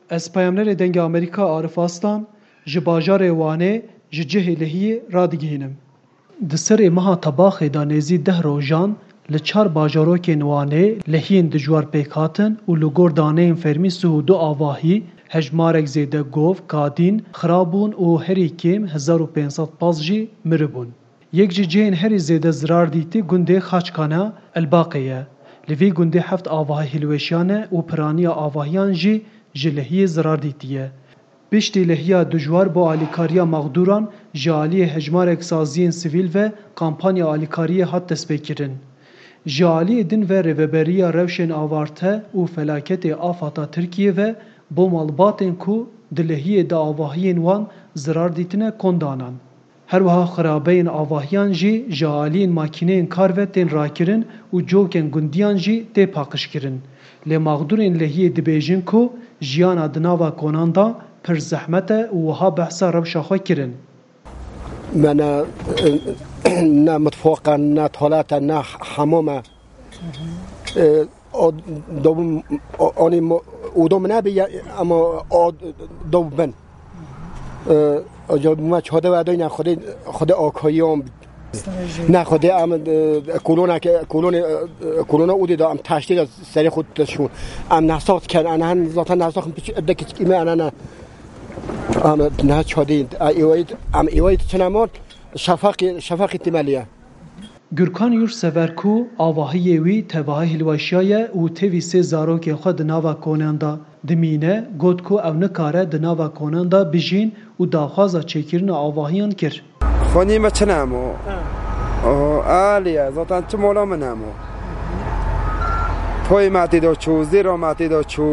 Ez peyamnerê dengê Amerîka Arif Aslan ji bajarê Wanê ji cihê lehiyê radigihînim. Di serê meha tebaxê da nêzî 10 rojan li 4 bajarokên Wanê lehiyên dijwar pêk hatin û li gor daneyên fermî Suhud û Avahî hejmarek zêde gov, kadîn, xirab bûn û herî kêm 1500 pas jî miribûn. Yek ji cihên herî zêde zirar dîtî gundê Xaçkana Elbaqê ye. Li vî gundê 7 avahî hilweşiyan e û piraniya avahiyan jî ji lehiyê zirar dîtî ye. Piştî lehiya dijwar bo alîkariya maxdûran ji aliyê hejmarek saziyên sivîl ve kampanya alîkariyê hat destpêkirin. Ji aliyê din ve rêveberiya rewşên avarte û felaketê afata Tirkiye ve bo malbatên ku di lehiyê de avahiyên wan zirar dîtine kondanan. Her wiha xirabeyên avahiyan jî ji aliyên makîneyên kar ve tên rakirin û cokên gundiyan jî tê paqijkirin. Lê maxdûrên lehiyê dibêjin ku jiyana di nava konan da pir zehmet e û wiha behsa rewşa xwe kirin. Me ne mutfaqa, ne tuvaleta, ne hamama. Odom nebiye ama dov ben. ما چهده و دای نه خود آکاییام نه خود ام کلون اودی دام تشدید سری خودشون ام نساخت کن انا ذاتا نساخت دکت ایمه انا نه چهده ام ایوید چنمان شفاق احتمالیه Gürkan Yurtsever avahiyê wî tevahî hilweşiya û tevî sê zarokên xwe di nava konan da dimîne got ku ew nikare di nava konan da bijîn û daxwaza çêkirina avahiyan kir. Xwenî me çi namo? Aliye zatan çi mola min namo? Toyê me tê da çû, zêra me tê da çû.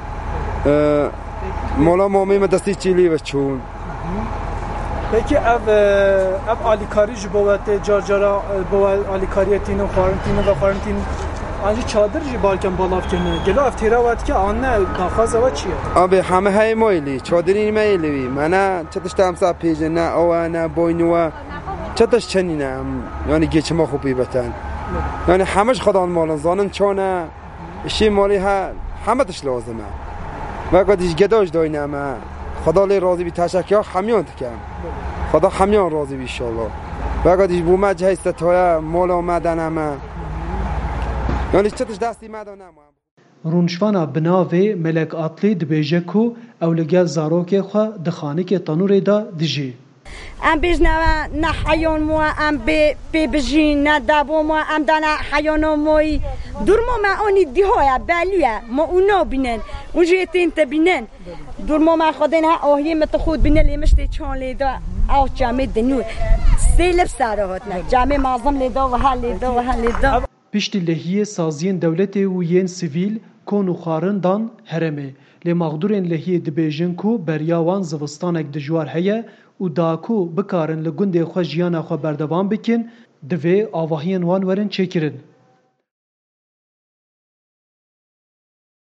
Mola mamê me destî çîlî ve çûn. Peki ev alîkarî ji bo we carcara bo alîkariye tînin xwarintînin ve xwarintîn anjî çadir jî balken balavkirine gelo ev têra we dike an ne daxwaza we çi ye? Abi heme hey moylî çadirîn me yê wî me ne çetiş temsa pêjin ne ew ne boynû we çetiş çenî ne yani geçima xwe pîbeten yani heme ji xwedan malin zanin çane işê malî he heme tiş lazim e ve qedî ji geda ji dayîne me خدا لی راضی بی تشکر همیان تکم خدا همیان راضی بی انشالله و اگر دیش بومد جهیست توی مال آمدن همه یعنی چتش دستی مدن همه رونشوانا بناوی ملک اطلی دبیجه کو اولگل زاروک خو دخانک تنور دا دیجی ام بجنا نه حیان مو ام به بجین نه دبو مو ام دنا حیان موی درمو ما اونی دیهای بلیه ما اونا بینن اونجیتین تبینن درمو ما خودن ها آهی مت خود بینن لیمشتی چان لیدا او جامع دنیو سیلب سرهات نه جامع معظم لیدا و ها لیدا و ها لیدا پشتی لهیه سازین دولتی و ین سیویل کون و خارندان هرمه لی مغدورین لهیه دبیجن کو بریاوان زوستانک دجوار هیه و داکو بکارن لگنده خو جیانا خو بردوام بکن دوی آواهین وان ورن چکرن.